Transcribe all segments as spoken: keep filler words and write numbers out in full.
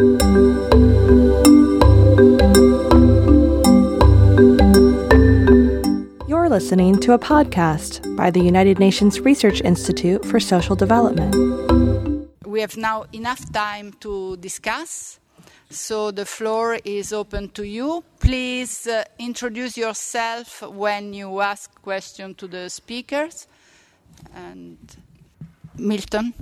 You're listening to a podcast by the United Nations Research Institute for Social Development. We have now enough time to discuss, so the floor is open to you. Please uh, introduce yourself when you ask questions to the speakers. And Milton.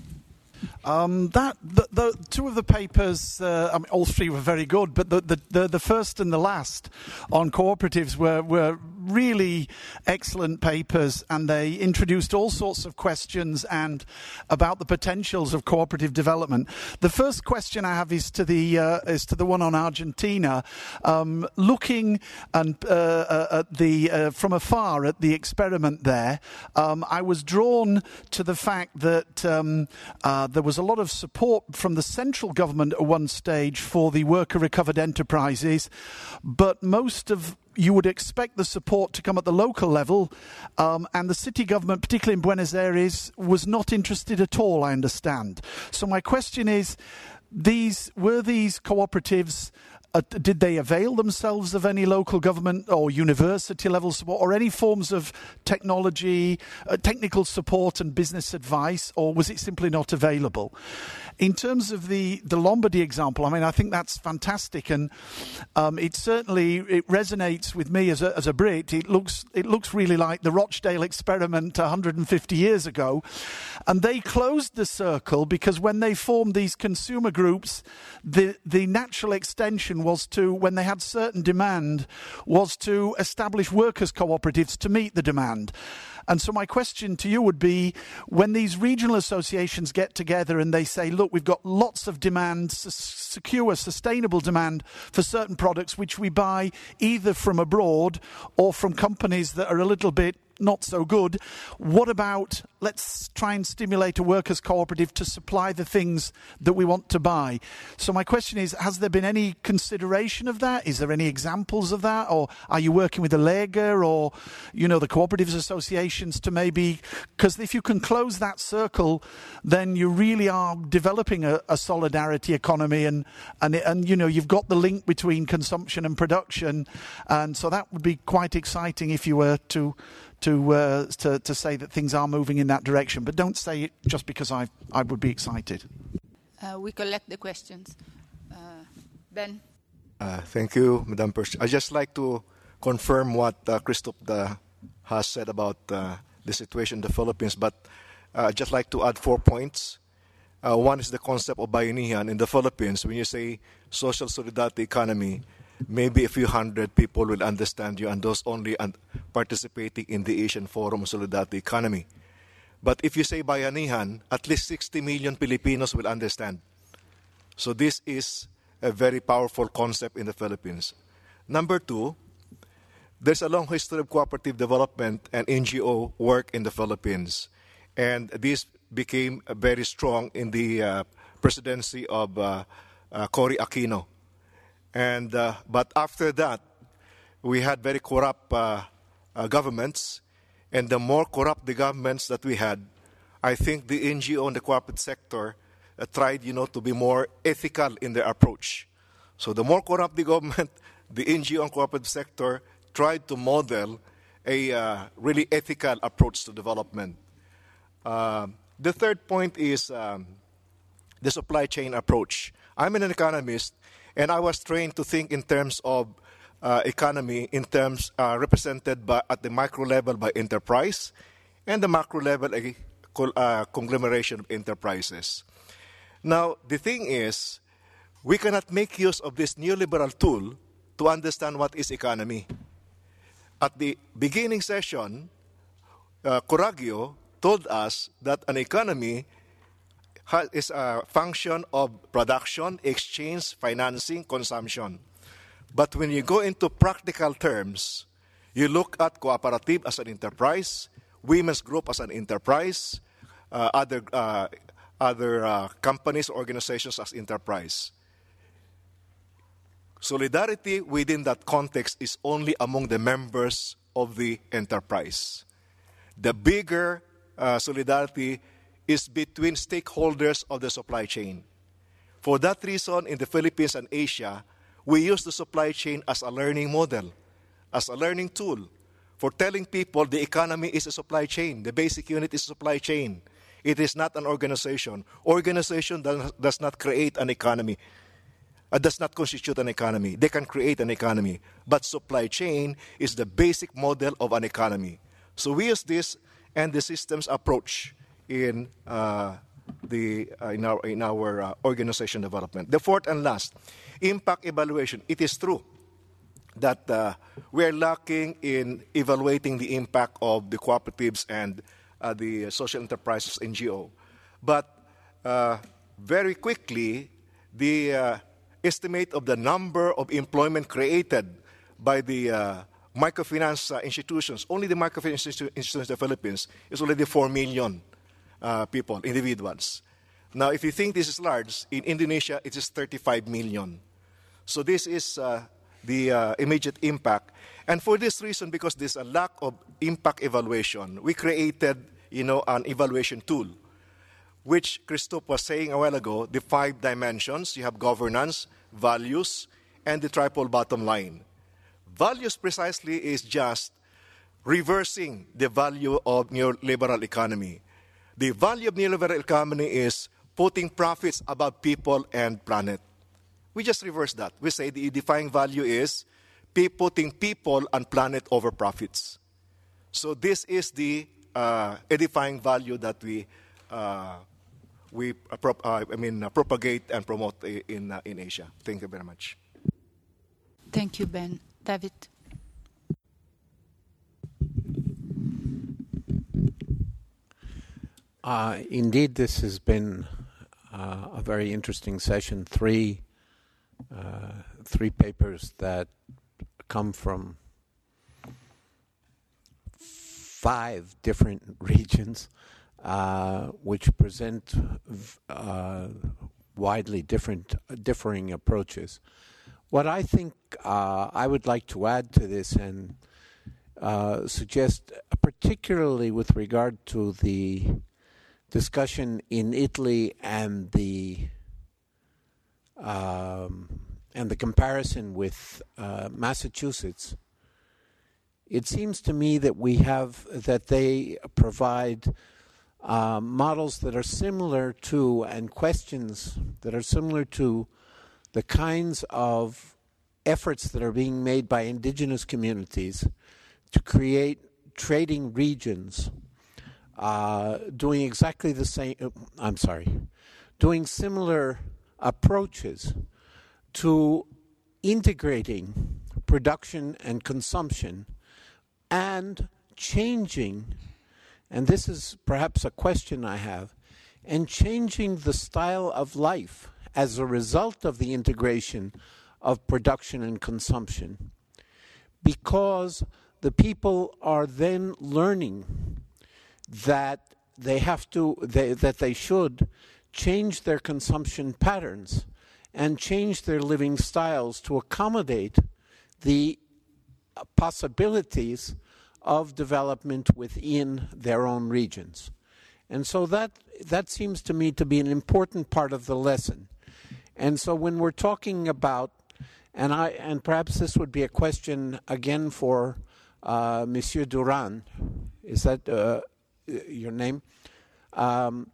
Um, that the, the two of the papers, uh, I mean, all three were very good, but the, the, the, the first and the last on cooperatives were, were really excellent papers, and they introduced all sorts of questions and about the potentials of cooperative development. The first question I have is to the uh, is to the one on Argentina, um, looking and uh, uh, at the uh, from afar at the experiment there. Um, I was drawn to the fact that um, uh, there was a lot of support from the central government at one stage for the worker-recovered enterprises, but most of you would expect the support to come at the local level, um, and the city government, particularly in Buenos Aires, was not interested at all, I understand. So my question is, these were these cooperatives, uh, did they avail themselves of any local government or university level support or any forms of technology, uh, technical support and business advice, or was it simply not available? In terms of the, the Lombardy example, I mean, I think that's fantastic, and um, it certainly it resonates with me as a, as a Brit. It looks it looks really like the Rochdale experiment one hundred fifty years ago, and they closed the circle because when they formed these consumer groups, the the natural extension was to, when they had certain demand, was to establish workers' cooperatives to meet the demand. And so my question to you would be, when these regional associations get together and they say, look, we've got lots of demand, secure, sustainable demand for certain products which we buy either from abroad or from companies that are a little bit not so good, what about let's try and stimulate a workers' cooperative to supply the things that we want to buy? So my question is, has there been any consideration of that? Is there any examples of that? Or are you working with the Lega or, you know, the cooperatives associations to maybe, because if you can close that circle, then you really are developing a, a solidarity economy, and, and, and, you know, you've got the link between consumption and production. And so that would be quite exciting if you were to To, uh, to to say that things are moving in that direction, but don't say it just because I I would be excited. Uh, we collect the questions. Uh, Ben. Uh, thank you, Madam President. I just like to confirm what uh, Christoph uh, has said about uh, the situation in the Philippines, but uh, I'd just like to add four points. Uh, one is the concept of bayanihan in the Philippines. When you say social solidarity economy, maybe a few hundred people will understand you, and those only un- participating in the Asian Forum of Solidarity Economy. But if you say bayanihan, at least sixty million Filipinos will understand. So this is a very powerful concept in the Philippines. Number two, there's a long history of cooperative development and N G O work in the Philippines. And this became very strong in the uh, presidency of uh, uh, Cory Aquino. And uh, but after that, we had very corrupt uh, uh, governments, and the more corrupt the governments that we had, I think the N G O and the corporate sector uh, tried, you know, to be more ethical in their approach. So the more corrupt the government, the N G O and corporate sector tried to model a uh, really ethical approach to development. Uh, the third point is um, the supply chain approach. I'm an economist, and I was trained to think in terms of uh, economy, in terms uh, represented by, at the micro level by enterprise, and the macro level a uh, conglomeration of enterprises. Now, the thing is, we cannot make use of this neoliberal tool to understand what is economy. At the beginning session, uh, Coragio told us that an economy is a function of production, exchange, financing, consumption. But when you go into practical terms, you look at cooperative as an enterprise, women's group as an enterprise, uh, other uh, other uh, companies, organizations as enterprise. Solidarity within that context is only among the members of the enterprise. The bigger uh, solidarity is between stakeholders of the supply chain. For that reason, in the Philippines and Asia, we use the supply chain as a learning model, as a learning tool for telling people the economy is a supply chain. The basic unit is a supply chain. It is not an organization. Organization does, does not create an economy. Uh, does not constitute an economy. They can create an economy. But supply chain is the basic model of an economy. So we use this and the systems approach in uh, the uh, in our in our uh, organization development. The fourth and last, impact evaluation. It is true that uh, we are lacking in evaluating the impact of the cooperatives and uh, the social enterprises N G O. But uh, very quickly, the uh, estimate of the number of employment created by the uh, microfinance uh, institutions, only the microfinance institutions in the Philippines, is already four million uh, people, individuals. Now, if you think this is large, in Indonesia, it is thirty-five million. So this is uh, the uh, immediate impact. And for this reason, because there's a lack of impact evaluation, we created, you know, an evaluation tool, which Christophe was saying a while ago, the five dimensions. You have governance, values, and the triple bottom line. Values precisely is just reversing the value of neoliberal economy. The value of neoliberal economy is putting profits above people and planet. We just reverse that. We say the defining value is putting people and planet over profits. So this is the uh, edifying value that we uh, we uh, prop, uh, I mean uh, propagate and promote in uh, in Asia. Thank you very much. Thank you, Ben. David. Uh, indeed, this has been uh, a very interesting session. Three, uh, three papers that come from five different regions, uh, which present uh, widely different, differing approaches. What I think uh, I would like to add to this and uh, suggest, particularly with regard to the discussion in Italy and the um, and the comparison with uh, Massachusetts, it seems to me that we have that they provide uh, models that are similar to and questions that are similar to the kinds of efforts that are being made by indigenous communities to create trading regions, uh, doing exactly the same, uh, I'm sorry, doing similar approaches to integrating production and consumption and changing, and this is perhaps a question I have, and changing the style of life as a result of the integration of production and consumption, because the people are then learning that they have to, they, that they should change their consumption patterns and change their living styles to accommodate the possibilities of development within their own regions. And so that that seems to me to be an important part of the lesson. And so when we're talking about, and I and perhaps this would be a question again for uh, Monsieur Duran, is that uh, your name? Um,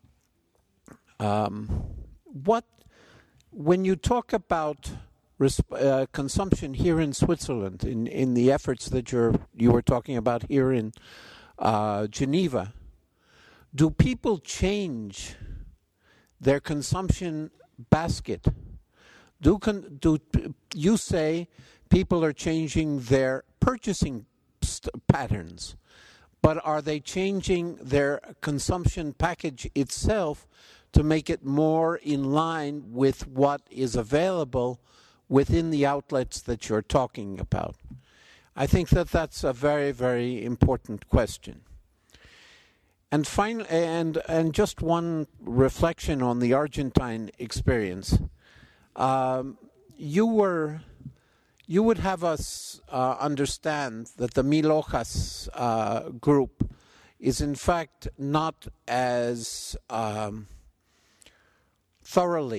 um, what, when you talk about resp- uh, consumption here in Switzerland, in, in the efforts that you're you were talking about here in uh, Geneva, do people change their consumption basket? Do, con- do you say people are changing their purchasing st- patterns, but are they changing their consumption package itself to make it more in line with what is available within the outlets that you're talking about? I think that that's a very, very important question. And finally, and and just one reflection on the Argentine experience. Um, you were, you would have us uh, understand that the Mil Hojas uh, group is in fact not as um, thoroughly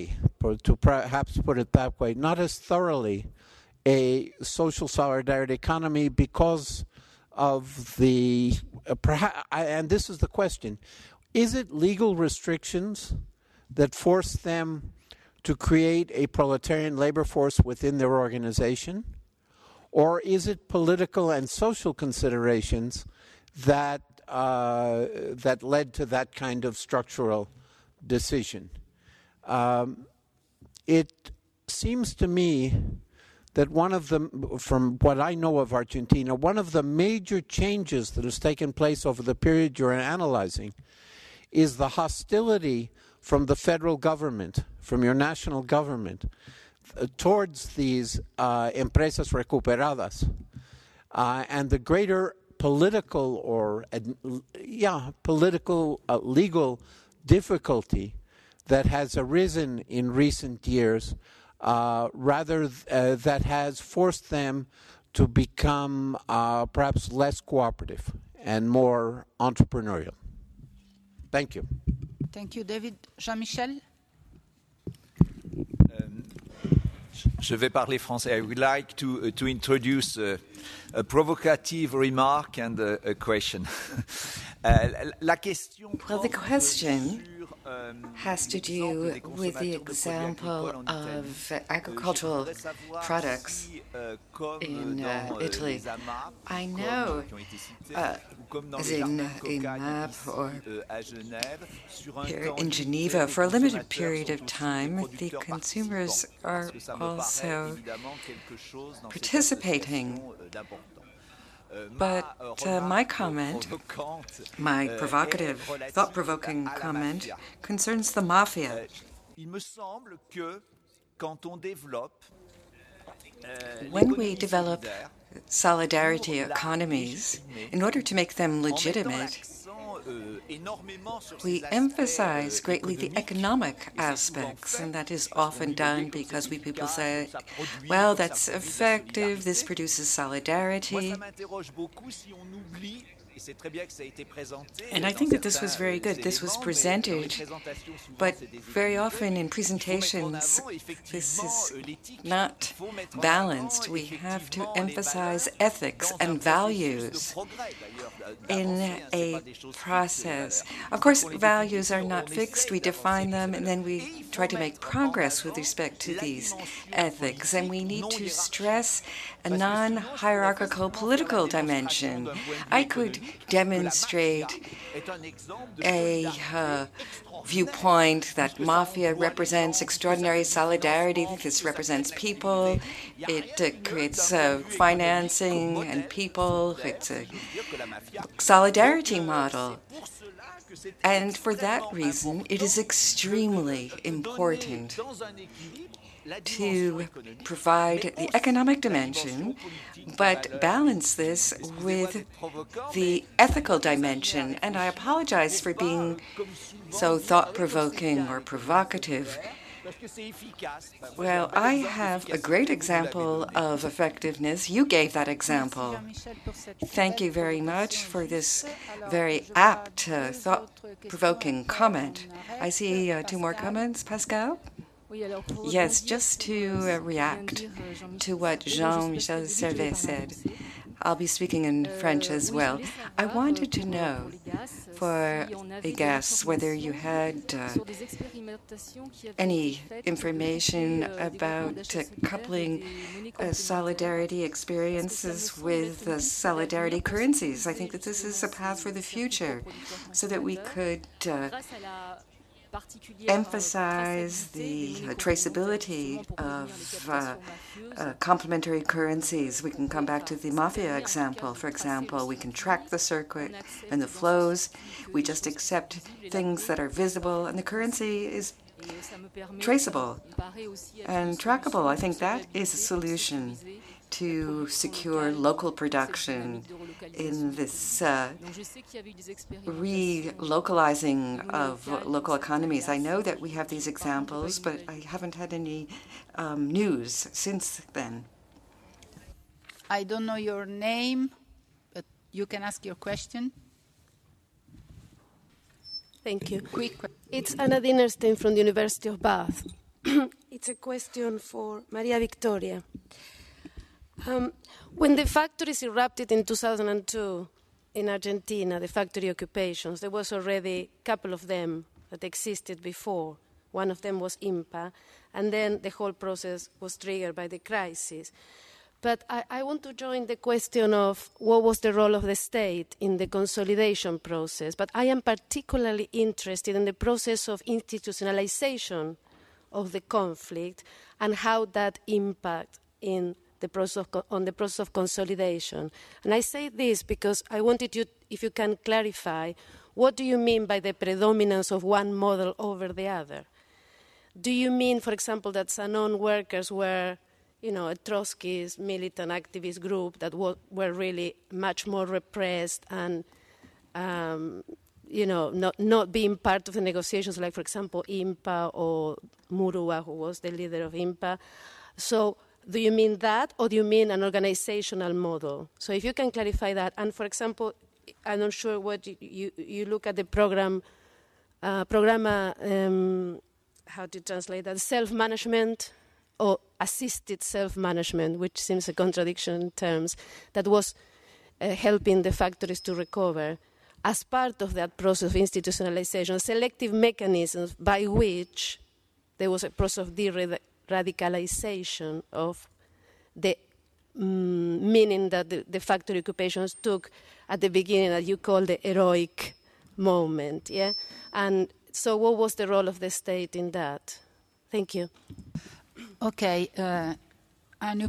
or to perhaps put it that way, not as thoroughly a social solidarity economy because of the, uh, perhaps, and this is the question, is it legal restrictions that force them to create a proletarian labor force within their organization? Or is it political and social considerations that uh, that led to that kind of structural decision? Um, it seems to me that one of the, from what I know of Argentina, one of the major changes that has taken place over the period you're analyzing is the hostility from the federal government, from your national government, uh, towards these uh, empresas recuperadas, uh, and the greater political or, uh, yeah, political, uh, legal difficulty that has arisen in recent years, uh, rather th- uh, that has forced them to become uh, perhaps less cooperative and more entrepreneurial. Thank you. Thank you, David. Jean-Michel? Um, je vais parler français. I would like to, uh, to introduce uh, a provocative remark and a, a question. uh, la question well, the question has to do with the example of agricultural products in uh, Italy. I know, uh, as in in M A P or here in Geneva, for a limited period of time, the consumers are also participating. But uh, my comment, my provocative, thought-provoking comment, concerns the mafia. When we develop solidarity economies, in order to make them legitimate, we emphasize greatly the economic aspects, and that is often done because we people say, well, that's effective, this produces solidarity. And I think that this was very good. This was presented, but very often in presentations, this is not balanced. We have to emphasize ethics and values in a process. Of course, values are not fixed. We define them, and then we try to make progress with respect to these ethics. And we need to stress a non-hierarchical political dimension. I could demonstrate a uh, viewpoint that mafia represents extraordinary solidarity. This represents people. It uh, creates uh, financing and people. It's a solidarity model. And for that reason, it is extremely important to provide the economic dimension, but balance this with the ethical dimension. And I apologize for being so thought-provoking or provocative. Well, I have a great example of effectiveness. You gave that example. Thank you very much for this very apt, uh, thought-provoking comment. I see uh, two more comments. Pascal? Yes, just to uh, react to what Jean-Michel Servet said. I'll be speaking in French as well. I wanted to know for IGAS whether you had uh, any information about uh, coupling uh, solidarity experiences with uh, solidarity currencies. I think that this is a path for the future so that we could uh, emphasize the uh, traceability of uh, uh, complementary currencies. We can come back to the mafia example. For example, we can track the circuit and the flows. We just accept things that are visible, and the currency is traceable and trackable. I think that is a solution to secure local production in this uh, re-localizing of local economies. I know that we have these examples, but I haven't had any um, news since then. I don't know your name, but you can ask your question. Thank you. Quick. It's Anna Dinerstein from the University of Bath. It's a question for Maria Victoria. Um, when the factories erupted in two thousand two in Argentina, the factory occupations, there was already a couple of them that existed before. One of them was INPA, and then the whole process was triggered by the crisis. But I, I want to join the question of what was the role of the state in the consolidation process. But I am particularly interested in the process of institutionalization of the conflict and how that impacts in the process of, on the process of consolidation. And I say this because I wanted you, if you can clarify, what do you mean by the predominance of one model over the other? Do you mean, for example, that Sanon workers were, you know, a Trotskyist militant activist group that w- were really much more repressed and, um, you know, not, not being part of the negotiations, like, for example, INPA or Murua, who was the leader of INPA? So do you mean that, or do you mean an organizational model? So if you can clarify that. And, for example, I'm not sure what you, you, you look at the program, uh, programa, um, how to translate that, self-management or assisted self-management, which seems a contradiction in terms, that was uh, helping the factories to recover. As part of that process of institutionalization, selective mechanisms by which there was a process of de-radicalization of the um, meaning that the, the factory occupations took at the beginning that you call the heroic moment, yeah? And so what was the role of the state in that? Thank you. Okay, uh, Anup,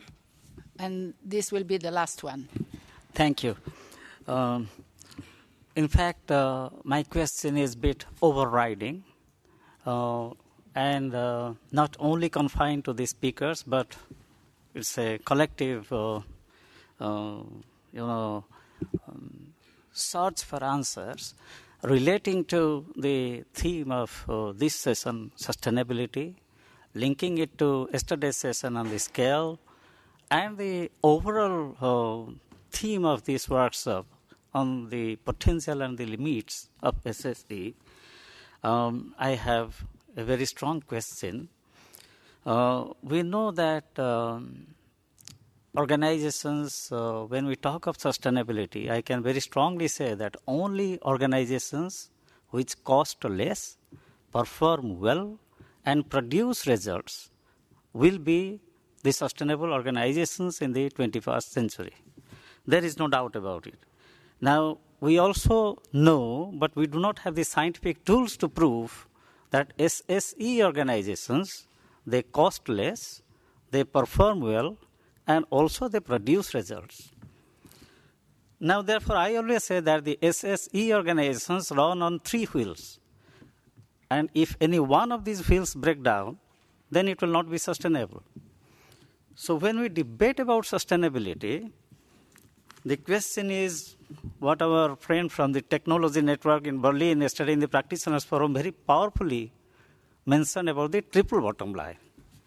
and this will be the last one. Thank you. Um, in fact, uh, my question is a bit overriding uh, and uh, not only confined to the speakers, but it's a collective, uh, uh, you know, um, search for answers relating to the theme of uh, this session, sustainability, linking it to yesterday's session on the scale, and the overall uh, theme of this workshop on the potential and the limits of S S E. Um, I have a very strong question. Uh, we know that um, organizations, uh, when we talk of sustainability, I can very strongly say that only organizations which cost less, perform well, and produce results will be the sustainable organizations in the twenty-first century. There is no doubt about it. Now, we also know, but we do not have the scientific tools to prove that S S E organizations, they cost less, they perform well, and also they produce results. Now, therefore, I always say that the S S E organizations run on three wheels. And if any one of these wheels break down, then it will not be sustainable. So when we debate about sustainability, the question is what our friend from the Technology Network in Berlin yesterday in the Practitioners Forum very powerfully mentioned about the triple bottom line.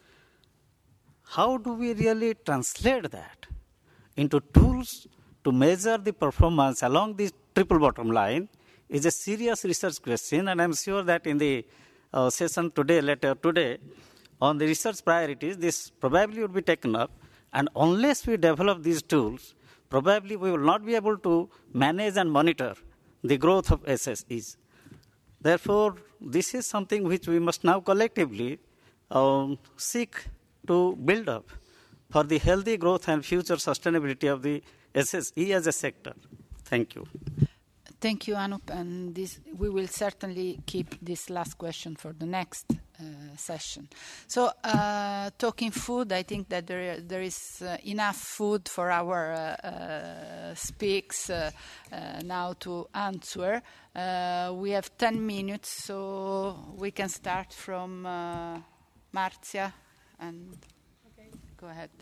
How do we really translate that into tools to measure the performance along this triple bottom line is a serious research question, and I'm sure that in the uh, session today, later today, on the research priorities, this probably would be taken up, and unless we develop these tools, probably we will not be able to manage and monitor the growth of S S Es. Therefore, this is something which we must now collectively um, seek to build up for the healthy growth and future sustainability of the S S E as a sector. Thank you. Thank you, Anup. And this, we will certainly keep this last question for the next uh, session. So, uh, talking food, I think that there, there is uh, enough food for our uh, uh, speaks uh, uh, now to answer. Uh, we have ten minutes, so we can start from uh, Marzia. And okay. Go ahead.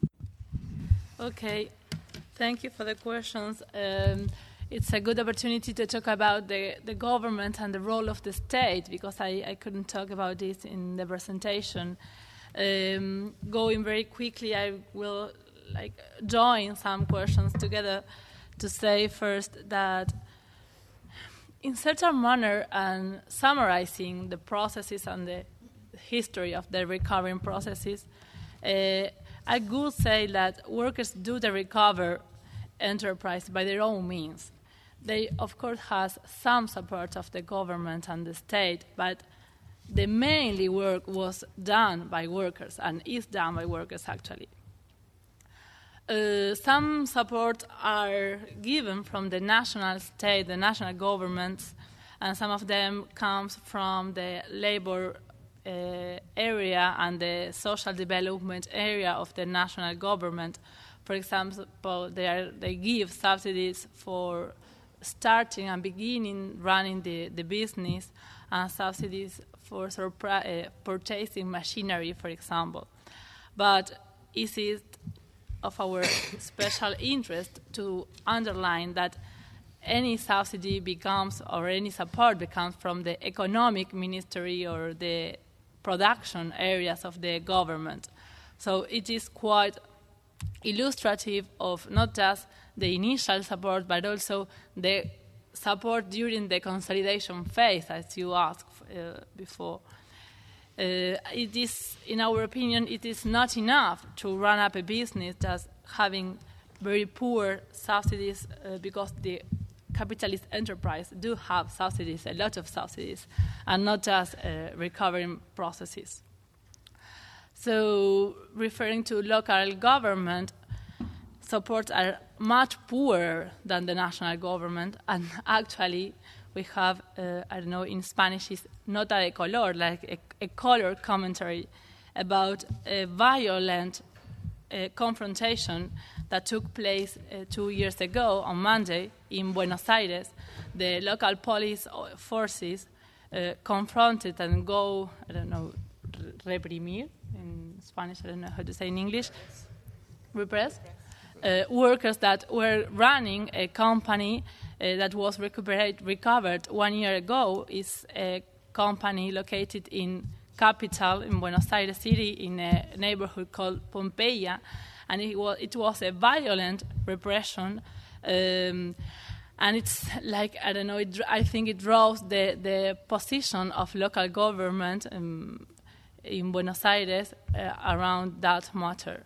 Okay. Thank you for the questions. Um, It's a good opportunity to talk about the, the government and the role of the state, because I, I couldn't talk about this in the presentation. Um, going very quickly, I will like join some questions together to say first that in certain manner and summarizing the processes and the history of the recovering processes, uh, I would say that workers do the recover enterprise by their own means. They, of course, has some support of the government and the state, but the mainly work was done by workers and is done by workers, actually. Uh, some support are given from the national state, the national governments, and some of them comes from the labor uh, area and the social development area of the national government. For example, they, are, they give subsidies for starting and beginning running the, the business, and subsidies for surpri- uh, purchasing machinery, for example. But is it of our special interest to underline that any subsidy becomes, or any support becomes from the economic ministry or the production areas of the government. So it is quite illustrative of not just the initial support, but also the support during the consolidation phase, as you asked uh, before. Uh, it is, in our opinion, it is not enough to run up a business just having very poor subsidies, uh, because the capitalist enterprise do have subsidies, a lot of subsidies, and not just uh, recovering processes. So, referring to local government, supports are much poorer than the national government, and actually we have, uh, I don't know, in Spanish is nota de color, like a, a color commentary about a violent uh, confrontation that took place uh, two years ago on Monday in Buenos Aires. The local police forces uh, confronted and go, I don't know, reprimir in Spanish, I don't know how to say in English, repress, uh, workers that were running a company uh, that was recuperate, recovered one year ago. Is a company located in capital, in Buenos Aires City, in a neighborhood called Pompeia, and it was, it was a violent repression. Um, and it's like, I don't know, it, I think it draws the, the position of local government um, in Buenos Aires uh, around that matter.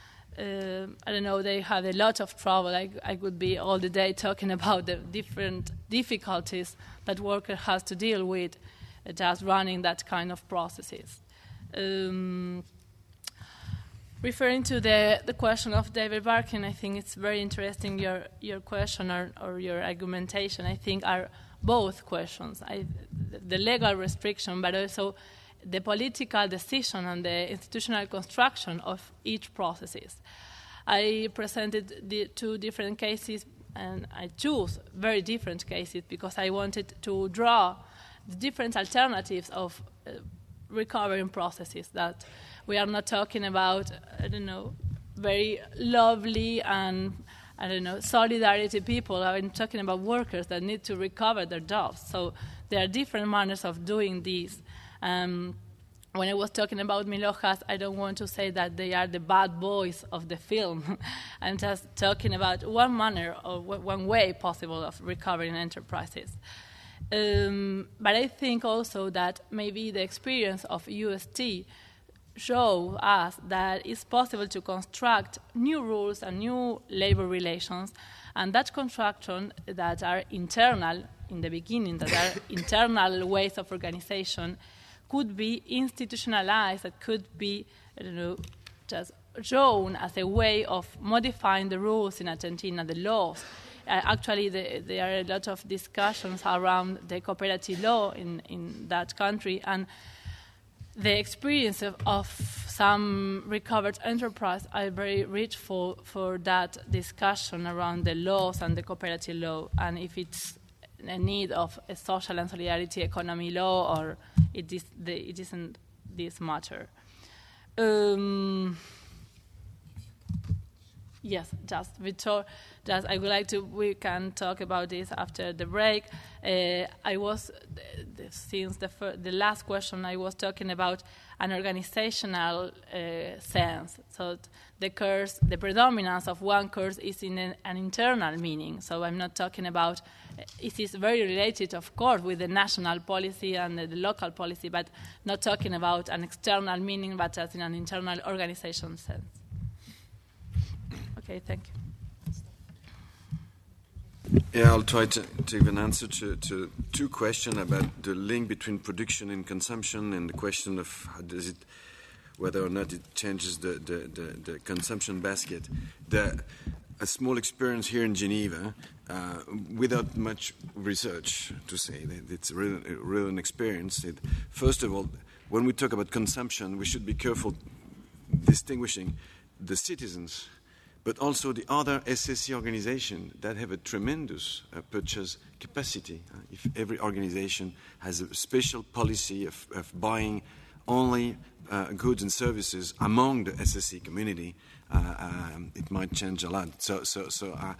Uh, I don't know, they have a lot of trouble. I, I could be all the day talking about the different difficulties that worker has to deal with uh, just running that kind of processes. Um, referring to the, the question of David Barkin, I think it's very interesting, your, your question or, or your argumentation, I think, are both questions. I, the legal restriction, but also the political decision and the institutional construction of each processes. I presented the two different cases, and I chose very different cases because I wanted to draw the different alternatives of uh, recovering processes, that we are not talking about, I don't know, very lovely and, I don't know, solidarity people. I'm talking about workers that need to recover their jobs. So there are different manners of doing this. Um, when I was talking about Mil Hojas, I don't want to say that they are the bad boys of the film. I'm just talking about one manner or one way possible of recovering enterprises. Um, but I think also that maybe the experience of U S T show us that it's possible to construct new rules and new labor relations, and that construction that are internal in the beginning, that are internal ways of organization, could be institutionalized, that could be, I don't know, just shown as a way of modifying the rules in Argentina, the laws. Uh, actually, the, there are a lot of discussions around the cooperative law in, in that country, and the experience of, of some recovered enterprise are very rich for, for that discussion around the laws and the cooperative law, and if it's a need of a social and solidarity economy law, or it, is the, it isn't this matter. Um, yes, just Victor, just I would like to, we can talk about this after the break. Uh, I was, since the, fir- the last question I was talking about an organizational uh, sense. So the curse, the predominance of one curse is in an, an internal meaning. So I'm not talking about, it is very related, of course, with the national policy and the, the local policy, but not talking about an external meaning, but as in an internal organization sense. Okay, thank you. Yeah, I'll try to, to give an answer to, to two questions about the link between production and consumption, and the question of how does it, whether or not it changes the, the, the, the consumption basket. The, a small experience here in Geneva, uh, without much research to say, it's really, really an experience. It, first of all, when we talk about consumption, we should be careful distinguishing the citizens, but also the other S S C organizations that have a tremendous uh, purchase capacity. Uh, if every organization has a special policy of, of buying only uh, goods and services among the S S C community, uh, um, it might change a lot. So, so, so uh,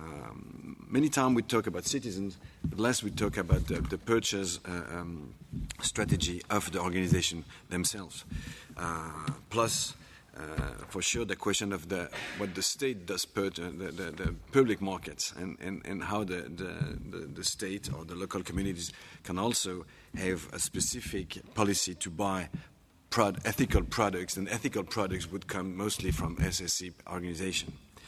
um, many times we talk about citizens, but less we talk about the, the purchase uh, um, strategy of the organization themselves. Uh, plus, Uh, for sure, the question of the what the state does per uh, the, the, the public markets, and, and, and how the, the, the, the state or the local communities can also have a specific policy to buy prod, ethical products, and ethical products would come mostly from S S C organization.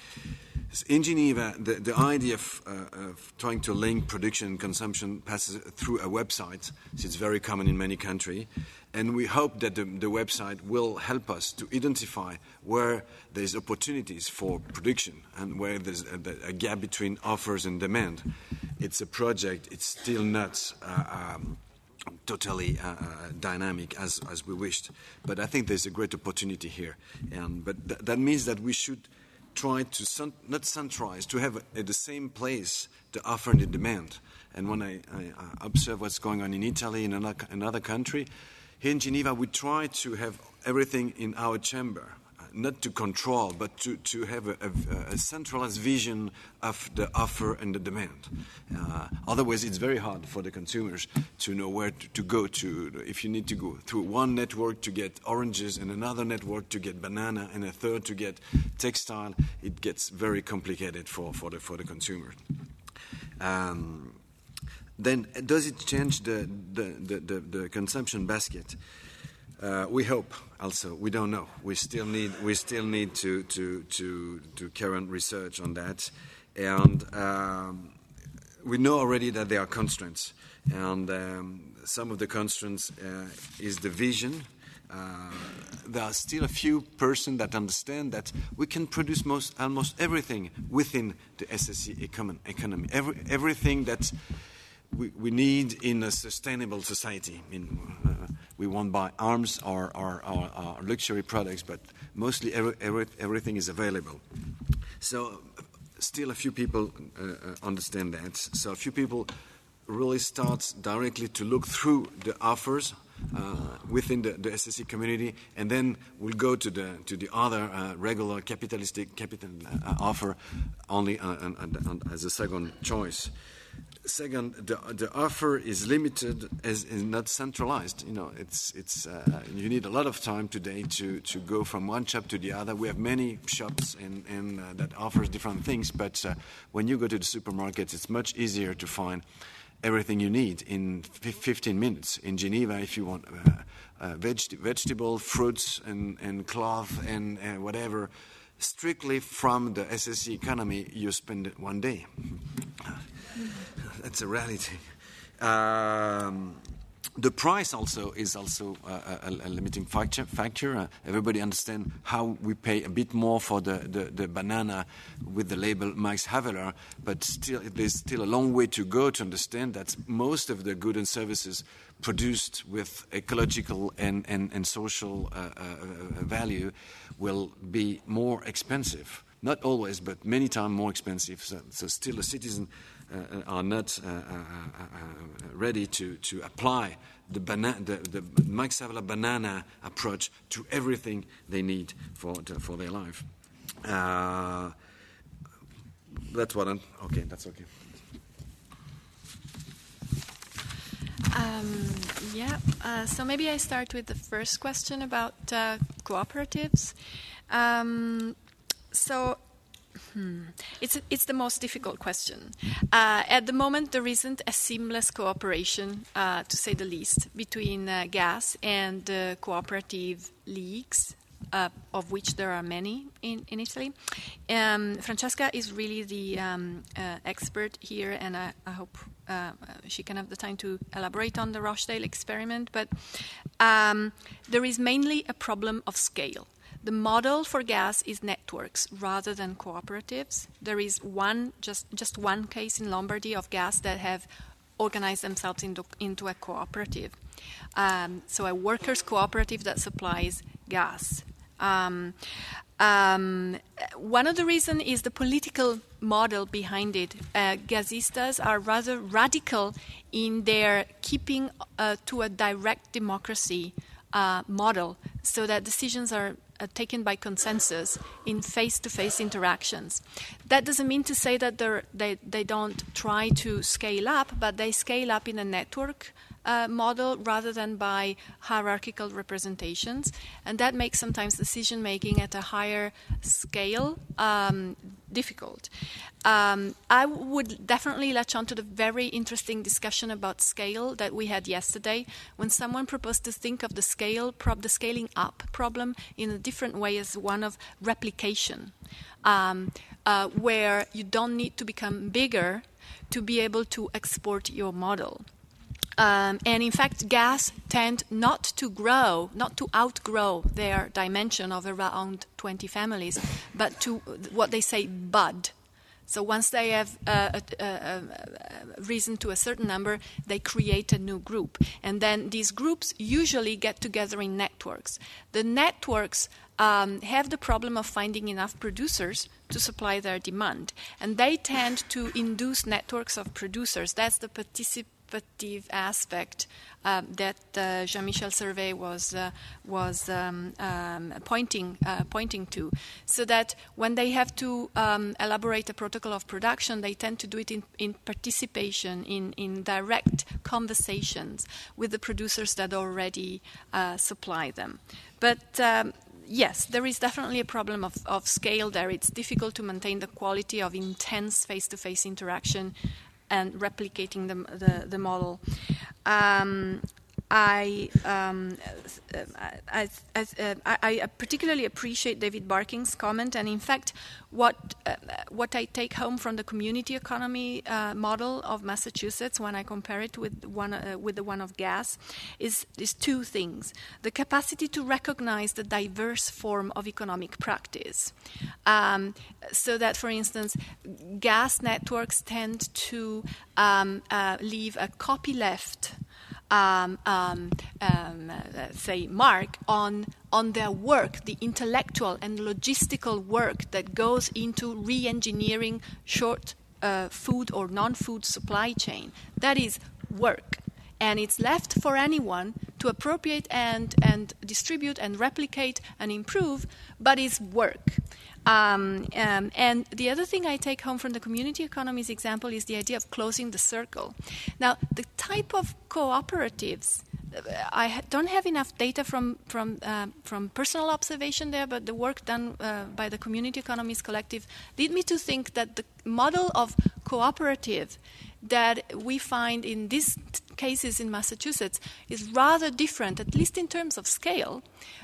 In Geneva, the, the idea of, uh, of trying to link production and consumption passes through a website. So it's very common in many countries. And we hope that the, the website will help us to identify where there's opportunities for production and where there's a, a gap between offers and demand. It's a project. It's still not uh, um, totally uh, dynamic as, as we wished. But I think there's a great opportunity here. And, but th- that means that we should try to cent- not centralize, to have at the same place the offer and the demand. And when I, I, I observe what's going on in Italy, in another, another country, here in Geneva we try to have everything in our chamber, uh, not to control, but to, to have a, a, a centralized vision of the offer and the demand. Uh, otherwise it's very hard for the consumers to know where to, to go to. If you need to go through one network to get oranges and another network to get banana and a third to get textile, it gets very complicated for, for, the, for the consumer. Um, then does it change the, the, the, the, the consumption basket? Uh, we hope also. We don't know. We still need we still need to to to, to carry on research on that, and um, we know already that there are constraints, and um, some of the constraints uh, is the vision. Uh, there are still a few persons that understand that we can produce most almost everything within the S S C economy. Every, everything that we, we need in a sustainable society. I mean, uh, we won't buy arms or, or, or, or luxury products, but mostly every, every, everything is available. So still a few people uh, understand that. So a few people really start directly to look through the offers uh, within the, the S S C community, and then we'll go to the to the other uh, regular capitalistic capital uh, offer only uh, uh, uh, as a second choice. Second, the, the offer is limited, as is not centralized. You know, it's it's uh, you need a lot of time today to, to go from one shop to the other. We have many shops and and uh, that offers different things, but uh, when you go to the supermarket, it's much easier to find everything you need in fifteen minutes. In Geneva, if you want uh, uh, veg- vegetable, fruits, and and cloth and uh, whatever, strictly from the S S C economy, you spend one day. That's a reality. Um, the price also is also a, a, a limiting factor. factor. Uh, everybody understands how we pay a bit more for the, the, the banana with the label Max Havelaar, but still there's still a long way to go to understand that most of the goods and services produced with ecological and, and, and social uh, uh, value will be more expensive. Not always, but many times more expensive. So, so still a citizen Uh, are not uh, uh, uh, ready to, to apply the, bana- the, the Max Havelaar banana approach to everything they need for to, for their life. Uh, that's what I'm... Okay, that's okay. Um, yeah, uh, so maybe I start with the first question about uh, cooperatives. Um, so hmm, it's it's the most difficult question. Uh, at the moment, there isn't a seamless cooperation, uh, to say the least, between uh, gas and uh, cooperative leagues, uh, of which there are many in, in Italy. Um, Francesca is really the um, uh, expert here, and I, I hope uh, she can have the time to elaborate on the Rochdale experiment. But um, there is mainly a problem of scale. The model for gas is networks rather than cooperatives. There is one, just, just one case in Lombardy of gas that have organized themselves into, into a cooperative. Um, so a workers' cooperative that supplies gas. Um, um, one of the reasons is the political model behind it. Uh, gasistas are rather radical in their keeping uh, to a direct democracy uh, model, so that decisions are Uh, taken by consensus in face-to-face interactions. That doesn't mean to say that they, they don't try to scale up, but they scale up in a network uh, model rather than by hierarchical representations. And that makes sometimes decision-making at a higher scale um, difficult. Um, I would definitely latch on to the very interesting discussion about scale that we had yesterday, when someone proposed to think of the scale, prob- the scaling up problem in a different way as one of replication, um, uh, where you don't need to become bigger to be able to export your model. Um, and in fact, gas tend not to grow, not to outgrow their dimension of around twenty families, but to what they say bud. So once they have uh, a, a, a risen to a certain number, they create a new group. And then these groups usually get together in networks. The networks um, have the problem of finding enough producers to supply their demand. And they tend to induce networks of producers. That's the participation aspect um, that uh, Jean-Michel Servet was uh, was um, um, pointing uh, pointing to, so that when they have to um, elaborate a protocol of production, they tend to do it in, in participation, in, in direct conversations with the producers that already uh, supply them. But um, yes, there is definitely a problem of, of scale there. It's difficult to maintain the quality of intense face-to-face interaction and replicating the the, the model. Um, I, um, I, I, I, I particularly appreciate David Barking's comment, and in fact, what uh, what I take home from the community economy uh, model of Massachusetts, when I compare it with one uh, with the one of gas, is is two things: the capacity to recognize the diverse form of economic practice, um, so that, for instance, gas networks tend to um, uh, leave a copyleft. Um, um, um, uh, say mark on on their work, the intellectual and logistical work that goes into re-engineering short uh, food or non-food supply chain. That is work, and it's left for anyone to appropriate and and distribute and replicate and improve, but it's work. Um, um, and the other thing I take home from the community economies example is the idea of closing the circle. Now, the type of cooperatives, I ha- don't have enough data from from uh, from personal observation there, but the work done uh, by the Community Economies Collective lead me to think that the model of cooperative that we find in these t- cases in Massachusetts is rather different, at least in terms of scale,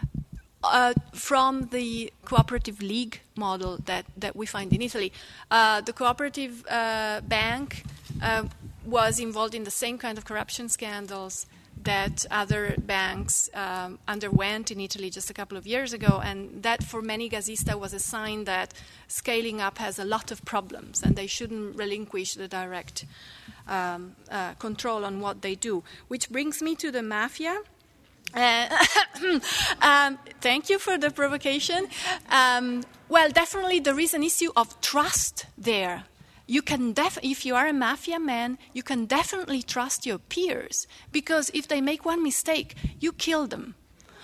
Uh, from the cooperative league model that, that we find in Italy. Uh, the cooperative uh, bank uh, was involved in the same kind of corruption scandals that other banks um, underwent in Italy just a couple of years ago, and that for many gasistas was a sign that scaling up has a lot of problems and they shouldn't relinquish the direct um, uh, control on what they do. Which brings me to the mafia. Uh, um, thank you for the provocation. Um, well, definitely there is an issue of trust there. You can def- if you are a mafia man, you can definitely trust your peers, because if they make one mistake, you kill them.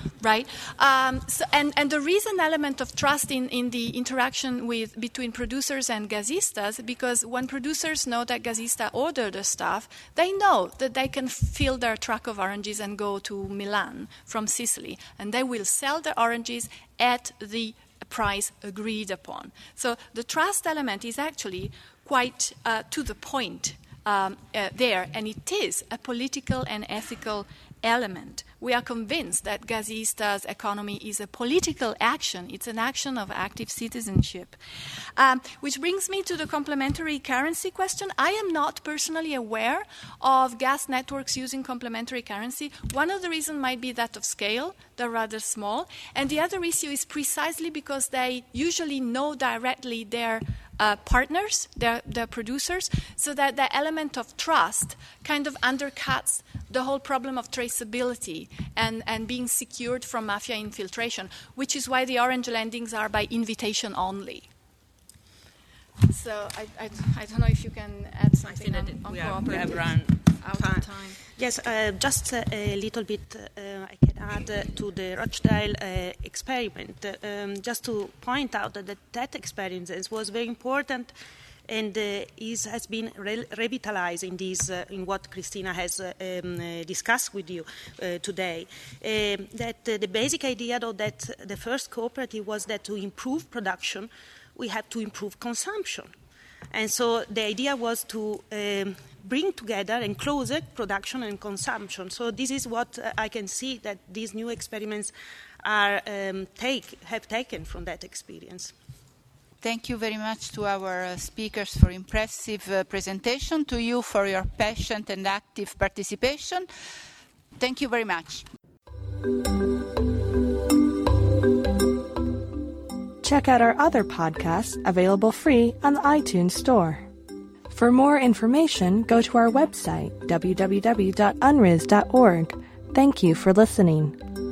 right? Um, so, and, and there is an element of trust in, in the interaction with between producers and gasistas, because when producers know that gasista order the stuff, they know that they can fill their truck of oranges and go to Milan from Sicily, and they will sell the oranges at the price agreed upon. So the trust element is actually quite uh, to the point um, uh, there, and it is a political and ethical element. We are convinced that Gasista's economy is a political action. It's an action of active citizenship. Um, which brings me to the complementary currency question. I am not personally aware of gas networks using complementary currency. One of the reasons might be that of scale. They're rather small. And the other issue is precisely because they usually know directly their Uh, partners, their, their producers, so that the element of trust kind of undercuts the whole problem of traceability and, and being secured from mafia infiltration, which is why the orange lendings are by invitation only. So I, I, I don't know if you can add something on, on we cooperatives. Have run out of time. Yes, uh, just uh, a little bit uh, I can add uh, to the Rochdale uh, experiment, um, just to point out that that experience was very important and uh, is, has been re- revitalized in, this, uh, in what Christina has uh, um, uh, discussed with you uh, today. Um, that uh, the basic idea, though, that the first cooperative was that to improve production, we have to improve consumption. And so the idea was to um, bring together and closer production and consumption. So this is what uh, I can see that these new experiments are um, take, have taken from that experience. Thank you very much to our uh, speakers for impressive uh, presentation, to you for your patient and active participation. Thank you very much. Check out our other podcasts available free on the iTunes Store. For more information, go to our website, w w w dot u n r i s dot org. Thank you for listening.